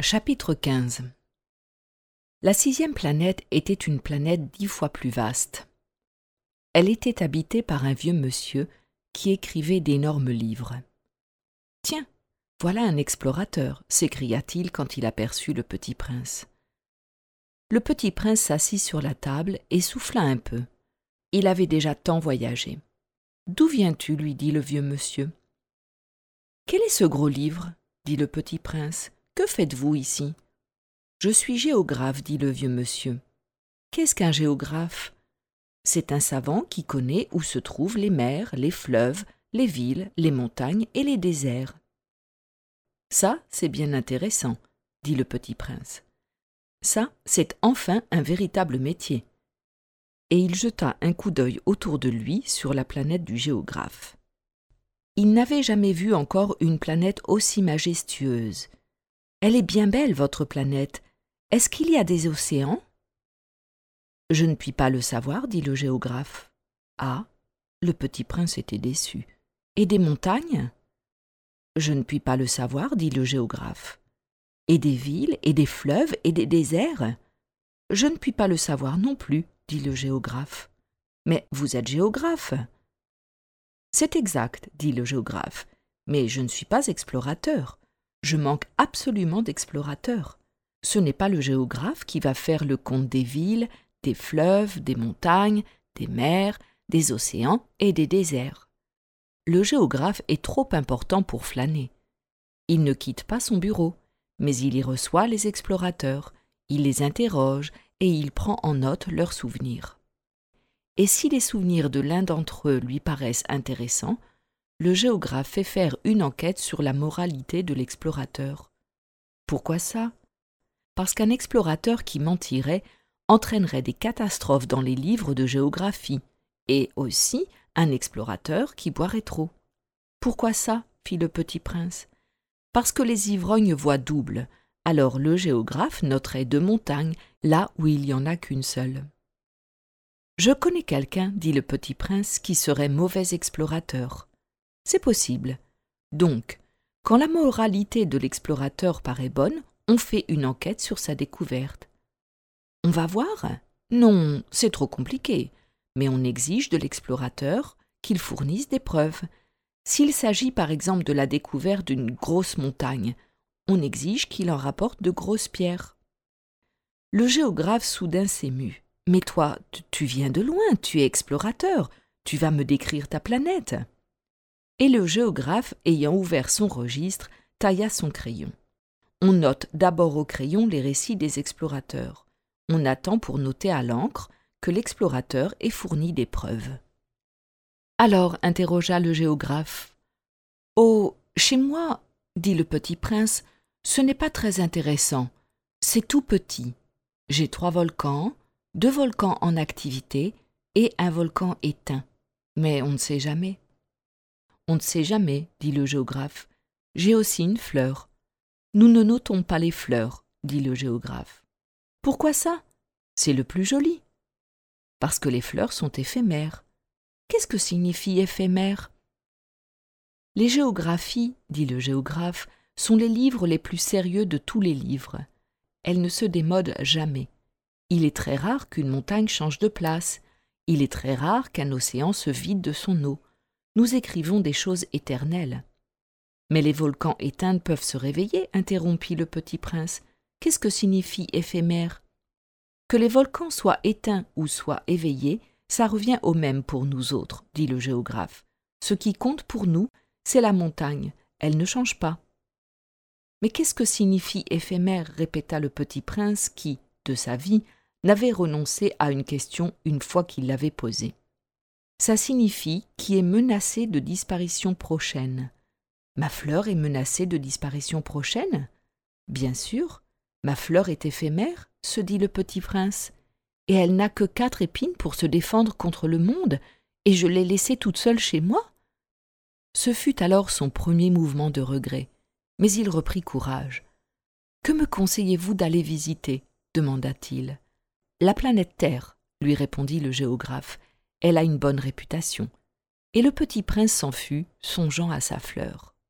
Chapitre 15. La 6e planète était une planète 10 fois plus vaste. Elle était habitée par un vieux monsieur qui écrivait d'énormes livres. « Tiens, voilà un explorateur !» s'écria-t-il quand il aperçut le petit prince. Le petit prince s'assit sur la table et souffla un peu. Il avait déjà tant voyagé. « D'où viens-tu » lui dit le vieux monsieur. « Quel est ce gros livre » dit le petit prince. « Que faites-vous ici ?»« Je suis géographe » dit le vieux monsieur. « Qu'est-ce qu'un géographe ?» « C'est un savant qui connaît où se trouvent les mers, les fleuves, les villes, les montagnes et les déserts. »« Ça, c'est bien intéressant, » dit le petit prince. « Ça, c'est enfin un véritable métier. » Et il jeta un coup d'œil autour de lui sur la planète du géographe. Il n'avait jamais vu encore une planète aussi majestueuse. « Elle est bien belle, votre planète. Est-ce qu'il y a des océans ?»« Je ne puis pas le savoir, » dit le géographe. « Ah !» Le petit prince était déçu. « Et des montagnes ?»« Je ne puis pas le savoir, » dit le géographe. « Et des villes, et des fleuves, et des déserts ?»« Je ne puis pas le savoir non plus, » dit le géographe. « Mais vous êtes géographe ?» « C'est exact, » dit le géographe, « mais je ne suis pas explorateur. Je manque absolument d'explorateurs. Ce n'est pas le géographe qui va faire le compte des villes, des fleuves, des montagnes, des mers, des océans et des déserts. Le géographe est trop important pour flâner. Il ne quitte pas son bureau, mais il y reçoit les explorateurs, il les interroge et il prend en note leurs souvenirs. Et si les souvenirs de l'un d'entre eux lui paraissent intéressants, le géographe fait faire une enquête sur la moralité de l'explorateur. Pourquoi ça ? Parce qu'un explorateur qui mentirait entraînerait des catastrophes dans les livres de géographie, et aussi un explorateur qui boirait trop. « Pourquoi ça ?» fit le petit prince. « Parce que les ivrognes voient double, alors le géographe noterait 2 montagnes là où il n'y en a qu'une seule. »« Je connais quelqu'un, » dit le petit prince, « qui serait mauvais explorateur. » « C'est possible. Donc, quand la moralité de l'explorateur paraît bonne, on fait une enquête sur sa découverte. On va voir ? Non, c'est trop compliqué. Mais on exige de l'explorateur qu'il fournisse des preuves. S'il s'agit par exemple de la découverte d'une grosse montagne, on exige qu'il en rapporte de grosses pierres. Le géographe soudain s'émut. « Mais toi, tu viens de loin, tu es explorateur, tu vas me décrire ta planète. » Et le géographe, ayant ouvert son registre, tailla son crayon. On note d'abord au crayon les récits des explorateurs. On attend pour noter à l'encre que l'explorateur ait fourni des preuves. « Alors, » interrogea le géographe. « Oh, chez moi, » dit le petit prince, « ce n'est pas très intéressant. C'est tout petit. J'ai 3 volcans, 2 volcans en activité et un volcan éteint. Mais on ne sait jamais. » « On ne sait jamais, » dit le géographe. « J'ai aussi une fleur. »« Nous ne notons pas les fleurs, » dit le géographe. « Pourquoi ça ? C'est le plus joli. »« Parce que les fleurs sont éphémères. »« Qu'est-ce que signifie éphémère ?»« Les géographies, » dit le géographe, « sont les livres les plus sérieux de tous les livres. Elles ne se démodent jamais. Il est très rare qu'une montagne change de place. Il est très rare qu'un océan se vide de son eau. Nous écrivons des choses éternelles. »« Mais les volcans éteints peuvent se réveiller, » interrompit le petit prince. « Qu'est-ce que signifie éphémère ? » « Que les volcans soient éteints ou soient éveillés, ça revient au même pour nous autres, » dit le géographe. « Ce qui compte pour nous, c'est la montagne, elle ne change pas. »« Mais qu'est-ce que signifie éphémère ?» répéta le petit prince qui, de sa vie, n'avait renoncé à une question une fois qu'il l'avait posée. Ça signifie qui est menacé de disparition prochaine. Ma fleur est menacée de disparition prochaine ? Bien sûr, ma fleur est éphémère, se dit le petit prince, et elle n'a que 4 épines pour se défendre contre le monde, et je l'ai laissée toute seule chez moi ? Ce fut alors son premier mouvement de regret, mais il reprit courage. « Que me conseillez-vous d'aller visiter ? » demanda-t-il. « La planète Terre, » lui répondit le géographe. « Elle a une bonne réputation. » Et le petit prince s'en fut, songeant à sa fleur.